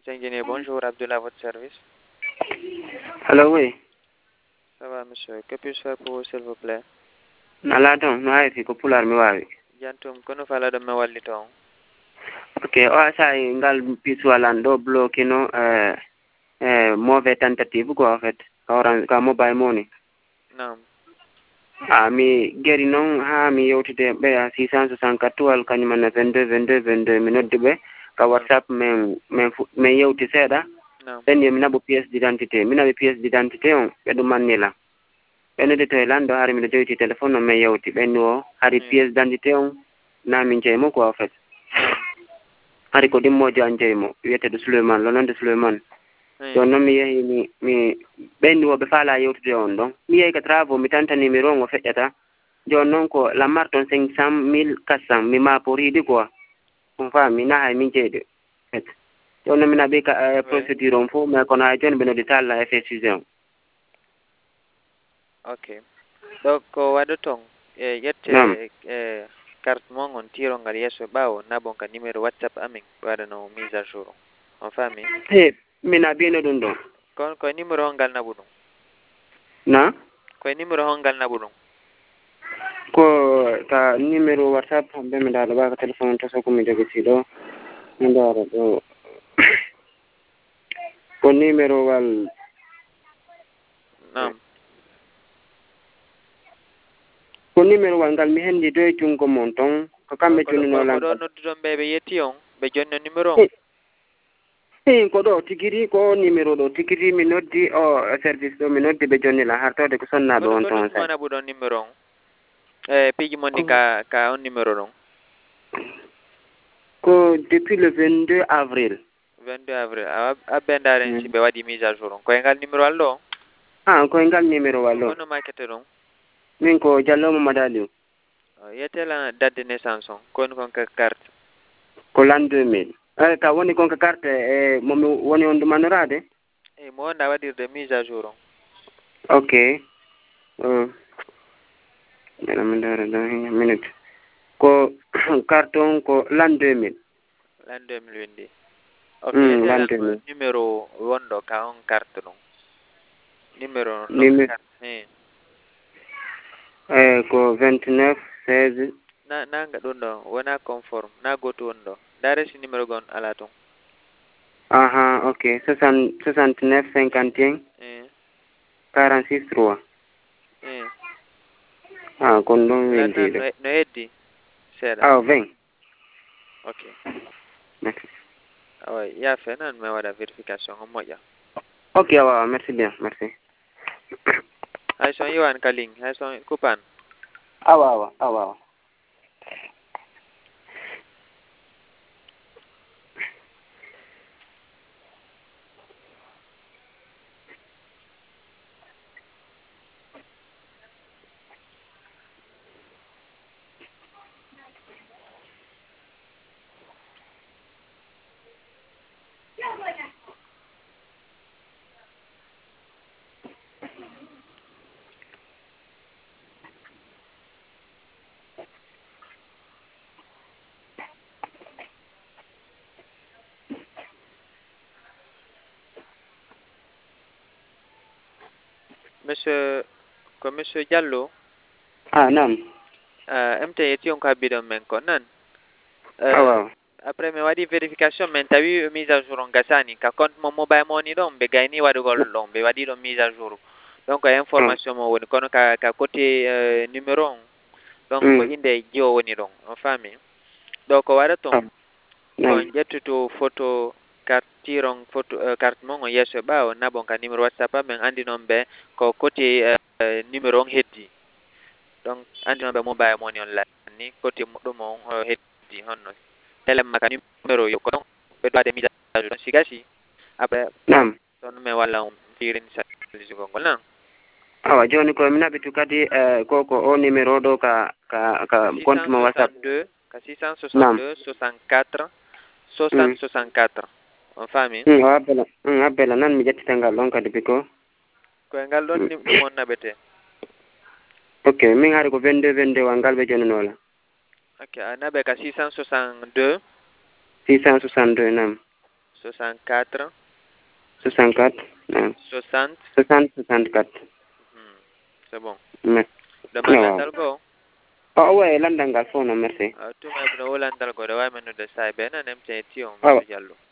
Ingénieur, bonjour, Abdullah, à votre service. Allô, oui. Ça va, monsieur. Que puis-je faire pour vous, s'il vous plaît? Nalaton, no ay ko pular mi wawi. Jantum, kono fala ɗo mi walli toon. Ok, o asa ngal piswalan do bloqué no mauvais tentative quoi en fait. Ka mobile money. Naam. Mi geri non ha mi yewtide be 664 kanyumana 22 mi noddi be ka WhatsApp men yewti seeda. Naam. Ben mi nabo pièce d'identité. Mi nabi pièce d'identité on be dum manila. Benede to lando hari mi joyti téléphone men yewti ben o hari pièce d'identité on na min jeymo quoi en fait. Hari ko dimmojo an jeymo wiyeteɗo Souleymane lonande Souleymane ɗon noon mi yehi mi ɓenni woɓe faala yewtude on ɗon mi yehi ka travaux mi tanta numéro on o feƴƴata joni noon ko lammar toon 500 400 mi maporiɗi quoi on faami na hay min jeyde fait joni noon mi naɓi ka procédure on fof mais kono hay joni ɓe noddi talla effet sujet on ok ɗo ko waɗa toon ƴette carte mon on tirongal yesso ɓaawo nabon ka numéro WhatsApp amin waɗano mise à jour on faami mi naɓino ɗum ɗon kon koye numéro on ngal naɓu ɗum na koye numéro on ngal naɓu ɗum ko ka numéro WhatsApp ɓe mi ndaɗo ɓa ka téléphone to sokomi jogiti ɗo mi ndaɗo ɗo ko numéro wal nam ko numéro wal ngal mi hendi doye jungo mon ton ko kamɓe cunninolan ko ɗo nodduɗon ɓe yetti on ɓe jonni numéro on ko ɗo tigiri ko numéro ɗo tigiri mi noddi o service ɗo mi noddi ɓe jonnila hartode ko sonnaɓe on toon sa naɓu ɗon numéro on piiji mon ni ka on numéro ɗon ko depuis le 22 avril 22 avril a bendaren si ɓe waɗi mise à jour on koye ngal numéro wal ɗo koye ngal numéro wal ɗo hono makete ɗum min ko Diallo Mamadou Aliou yetela date de naissance on koni kon ka carte ko l'an 2000 ka woni kon ka carte e momi woni on ɗumanorade mo wonɗa waɗirde mise à jour on ok mi ndara ɗo minute ko carte on ko l'an 2000 l'an 2000 windi ok yetela numéro wonɗo ka on carte ɗum numéro carte ko 29 16 nanga ɗum ɗo wona conforme na goto woni ɗo dare si numéro gon ala toon ok 69 51 46 3 kon ɗum windiɗo no heddi seeɗa 20 ok awa yaafe noon mi waɗa vérification o moƴƴa ok awa merci bien merci hay son yiwan ka ligne hay son coupan awa monsieur Diallo nam MT yetti on ko habbiɗon men ko nan awa après mi waɗi vérification men tawi mise à jour on gasani ka compte mo mobile money ɗon ɓe gayni waɗugol ɗon ɓe waɗi ɗon mise à jour donc information mo woni kono ka côté numéro on donc ko inde jiyo woni ɗon on faami ɗo ko waɗa toon kon ƴettuto photo carte tiron photo carte mon on yesso ɓaawo nabon ka numéro WhatsApp amen andi noon ɓe ko côté numéro on heddi donc andi noon ɓe mobile money on lanni côté ɗum on heddi honno telemma ka numéro yo ko ɗon ɓe ɗo waɗe mise à jour si gasi après ɗon mi walla on firin saligol ngol nan awa joni ko mi naɓitu kadi koko o numéro ɗo ka compte mo WhatsApp 662 64 64 on faami abbela nan mi ƴettitel ngal ɗon kadi biko koye ngal ɗon ɗum on naɓete ok min haari ko 22 wal ngal ɓe joninola ok a naɓe ka 662 662 nam 64 64 naam 60 60 64 c'est bon merci dama landal ko ouais landal ngal fof no merci tuma ibno wolandal ko de way men de say bena nem te ti on awa jallo